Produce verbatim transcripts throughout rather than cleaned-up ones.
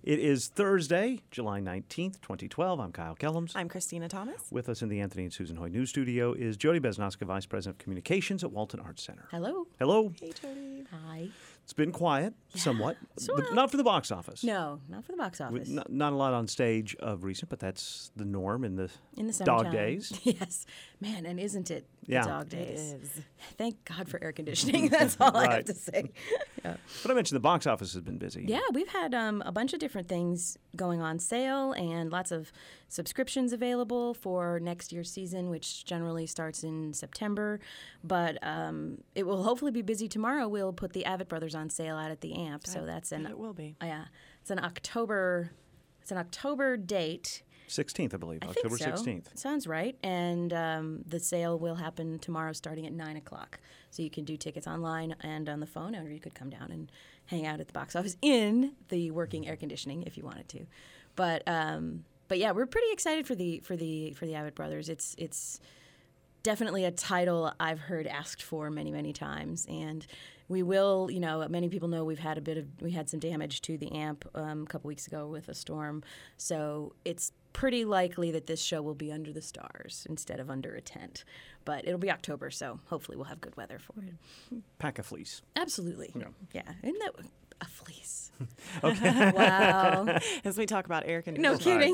It is Thursday, July nineteenth, twenty twelve. I'm Kyle Kellums. I'm Christina Thomas. With us in the Anthony and Susan Hoy News Studio is Jody Besnoska, Vice President of Communications at Walton Arts Center. Hello. Hello. Hey, Jody. Hi. It's been quiet, somewhat. sort The- of. not for the box office. No, not for the box We- office. Not, not a lot on stage of recent, but that's the norm in the, In the dog summertime. days. Yes. Man, and isn't it the Yeah. dog days? It is. Thank God for air conditioning. That's all I have Right. to say. Yeah. But I mentioned the box office has been busy. Yeah, we've had um, a bunch of different things going on sale and lots of subscriptions available for next year's season, which generally starts in September. But um, it will hopefully be busy tomorrow. We'll put the Avett Brothers on sale out at the Amp. So that's an It will be. uh, yeah, it's an October. It's an October date. sixteenth, I believe. I October think so. sixteenth. Sounds right. And um, the sale will happen tomorrow starting at nine o'clock. So you can do tickets online and on the phone, or you could come down and hang out at the box office in the working air conditioning if you wanted to. But um, but yeah, we're pretty excited for the for the for the Avett Brothers. It's it's definitely a title I've heard asked for many, many times. And we will, you know, many people know we've had a bit of, we had some damage to the amp um, a couple weeks ago with a storm. So it's pretty likely that this show will be under the stars instead of under a tent. But it'll be October, so hopefully we'll have good weather for it. Pack a fleece. Absolutely. Yeah. Yeah. Isn't that a fleece? Okay. Wow. As we talk about air conditioning. No kidding.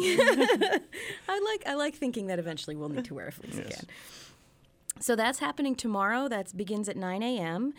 I like I like thinking that eventually we'll need to wear a fleece Yes. again. So that's happening tomorrow. That begins at nine a.m.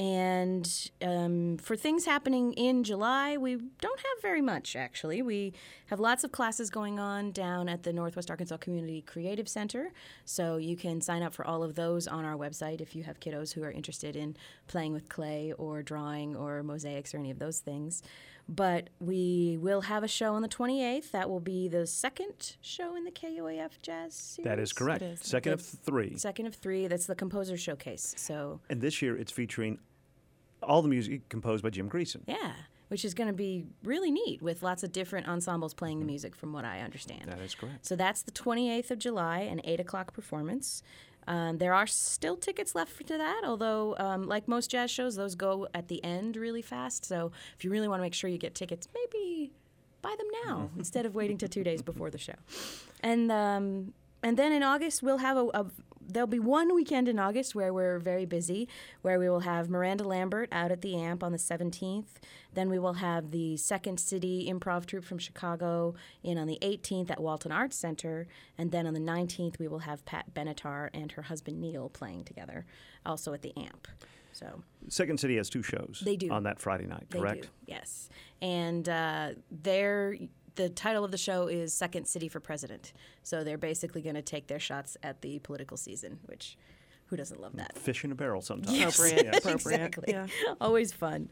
And um, for things happening in July, we don't have very much, actually. We have lots of classes going on down at the Northwest Arkansas Community Creative Center. So you can sign up for all of those on our website if you have kiddos who are interested in playing with clay or drawing or mosaics or any of those things. But we will have a show on the twenty-eighth. That will be the second show in the K U A F Jazz Series. That is correct. It is. Second of That's- three. Second of three. That's the Composer Showcase. So, And this year it's featuring all the music composed by Jim Greason. yeah, which is going to be really neat with lots of different ensembles playing the music from what I understand. That is correct. So that's the twenty-eighth of July, an eight o'clock performance. Um, there are still tickets left for to that, although, um, like most jazz shows, those go at the end really fast. So if you really want to make sure you get tickets, maybe buy them now instead of waiting till two days before the show. And um, and then in August, we'll have a, a there'll be one weekend in August where we're very busy, where we will have Miranda Lambert out at the Amp on the seventeenth. Then we will have the Second City Improv Troupe from Chicago in on the eighteenth at Walton Arts Center. And then on the nineteenth, we will have Pat Benatar and her husband Neil playing together, also at the Amp. So Second City has two shows They do. on that Friday night, they correct? do, yes. And uh, they're the title of the show is Second City for President. So they're basically going to take their shots at the political season, which who doesn't love that? Fish in a barrel sometimes. Yes. Appropriate. Yes. Appropriate. Exactly. Yeah. Always fun.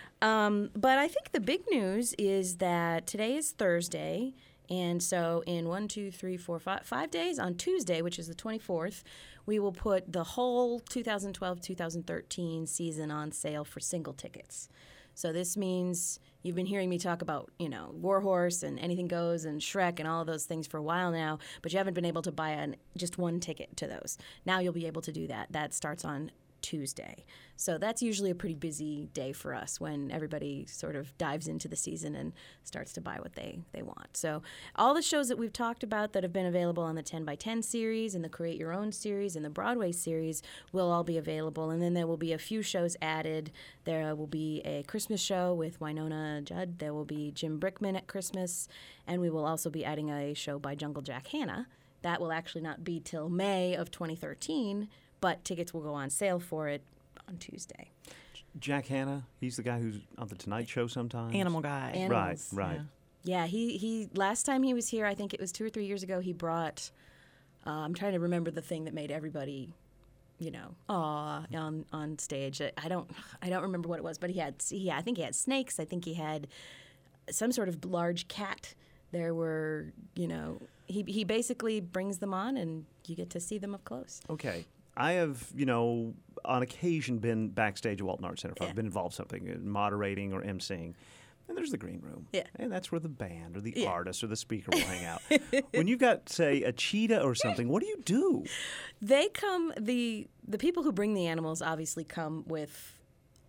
Um, but I think the big news is that today is Thursday. And so in one, two, three, four, five, five days, on Tuesday, which is the twenty-fourth, we will put the whole twenty twelve twenty thirteen season on sale for single tickets. So this means you've been hearing me talk about, you know, Warhorse and Anything Goes and Shrek and all of those things for a while now, but you haven't been able to buy an, just one ticket to those. Now you'll be able to do that. That starts on Tuesday. So that's usually a pretty busy day for us when everybody sort of dives into the season and starts to buy what they, they want. So all the shows that we've talked about that have been available on the ten by ten series and the Create Your Own series and the Broadway series will all be available. And then there will be a few shows added. There will be a Christmas show with Winona Judd. There will be Jim Brickman at Christmas. And we will also be adding a show by Jungle Jack Hanna. That will actually not be till May of twenty thirteen, but tickets will go on sale for it on Tuesday. Jack Hanna, he's the guy who's on the Tonight Show sometimes. Animal guy. Animals. Right, right. Yeah. Yeah, he, he last time he was here, I think it was two or three years ago, he brought, uh, I'm trying to remember the thing that made everybody, you know, aw on, on stage. I I don't I don't remember what it was, but he had, he, I think he had snakes. I think he had some sort of large cat. There were, you know, he, he basically brings them on and you get to see them up close. Okay. I have, you know, on occasion been backstage at Walton Arts Center. If Yeah. I've been involved in something, uh, moderating or emceeing. And there's the green room. Yeah. And that's where the band or the Yeah. artist or the speaker will hang out. When you've got, say, a cheetah or something, what do you do? They come, the the people who bring the animals obviously come with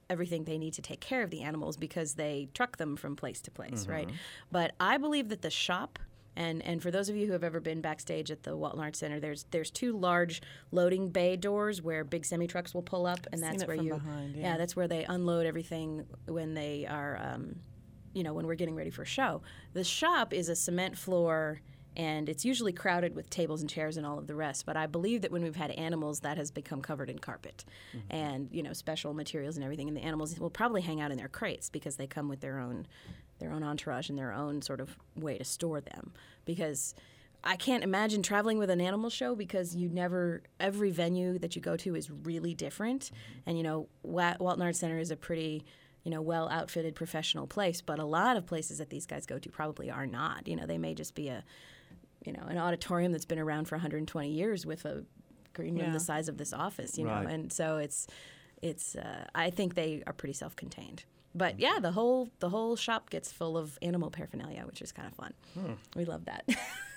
everything they need to take care of the animals because they truck them from place to place, right? But I believe that the shop, and, and for those of you who have ever been backstage at the Walton Arts Center, there's there's two large loading bay doors where big semi trucks will pull up, and I've that's seen it where from you behind, yeah. that's where they unload everything when they are, um, you know, when we're getting ready for a show. The shop is a cement floor. And it's usually crowded with tables and chairs and all of the rest. But I believe that when we've had animals, that has become covered in carpet mm-hmm. and, you know, special materials and everything. And the animals will probably hang out in their crates because they come with their own their own entourage and their own sort of way to store them. Because I can't imagine traveling with an animal show because you never – every venue that you go to is really different. Mm-hmm. And, you know, Wa- Walton Arts Center is a pretty – you know, well-outfitted professional place. But a lot of places that these guys go to probably are not. You know, they may just be a – you know, an auditorium that's been around for one hundred twenty years with a green room Yeah. the size of this office, you Right. know, and so it's, it's. Uh, I think they are pretty self-contained. But yeah, the whole the whole shop gets full of animal paraphernalia, which is kind of fun. Hmm. We love that.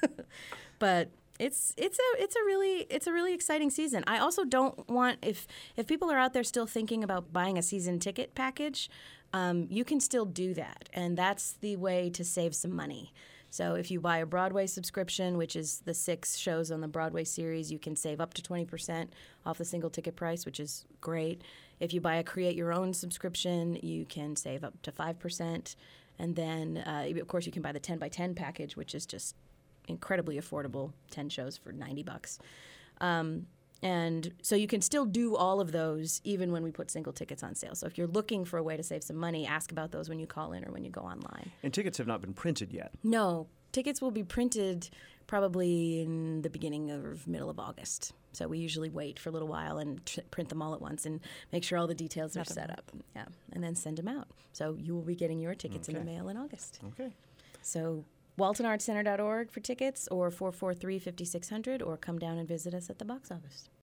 But it's it's a it's a really it's a really exciting season. I also don't want if if people are out there still thinking about buying a season ticket package, um, you can still do that, and that's the way to save some money. So if you buy a Broadway subscription, which is the six shows on the Broadway series, you can save up to twenty percent off the single ticket price, which is great. If you buy a Create Your Own subscription, you can save up to five percent. And then, uh, of course, you can buy the ten by ten package, which is just incredibly affordable, ten shows for ninety bucks. Um, and so you can still do all of those even when we put single tickets on sale. So if you're looking for a way to save some money, ask about those when you call in or when you go online. And tickets have not been printed yet. No, tickets will be printed probably in the beginning or middle of August. So we usually wait for a little while and tr- print them all at once and make sure all the details are set up. Yeah, and then send them out. So you will be getting your tickets in the Okay. mail in August. Okay. So walton arts center dot org for tickets, or four four three, five six zero zero, or come down and visit us at the box office.